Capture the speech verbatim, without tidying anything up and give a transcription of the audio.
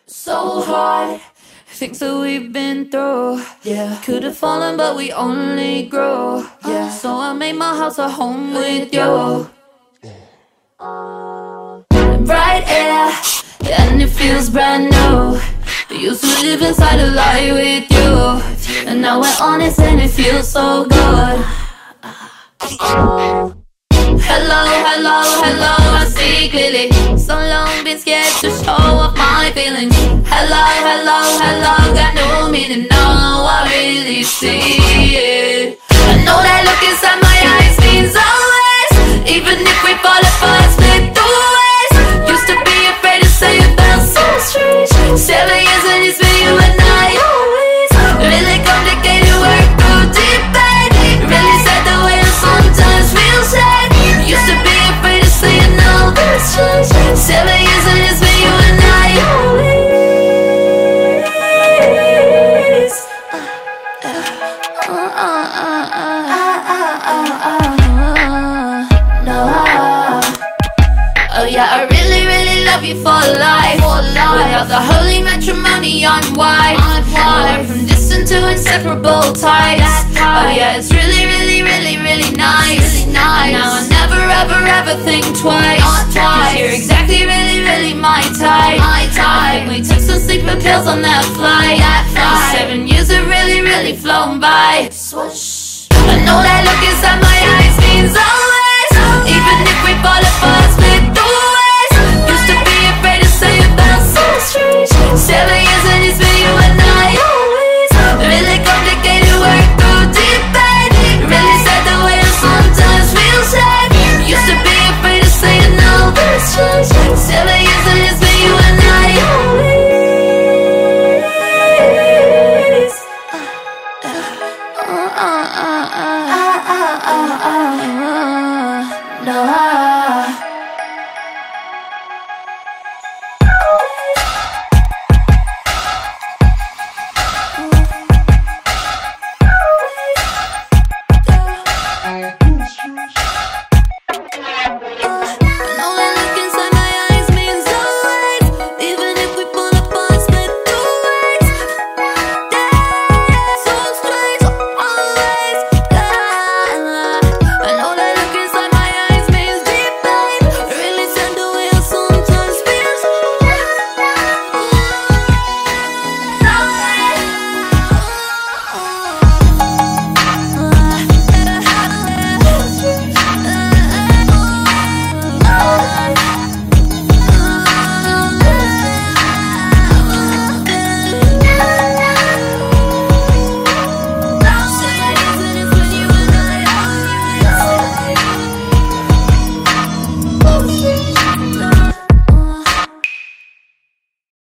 So hard, things that we've been through. Yeah, could have fallen, but we only grow. Yeah, so I made my house a home with you. Bright air, and it feels brand new. I used to live inside a lie with you, and now we're honest and it feels so good. Hello, hello, hello, I see clearly. So long been scared to show off my feelings. Hello, hello, hello, got no meaning, now I really see it. I know that look inside my eyes means always. Even if we fall apart, split the ways. Used to be afraid to say it felt so strange. Seven years and it's been you and I always. Really complicated work through debate. Really sad the way I sometimes feel sad. Used to be afraid to say it, now that's changed. Seven years and it's been you and I always. uh, uh, uh, uh, uh, uh, uh, no. Oh yeah, I really, really love you for life. Without the holy matrimony on white, we're from distant to inseparable ties. Oh yeah, it's really, really, really, really nice. And now I never, ever, ever think twice. Cause you're exactly, really, really my type. I think we took some sleeping pills on that flight. Seven years have really, really flown by. I know that look inside my eyes means all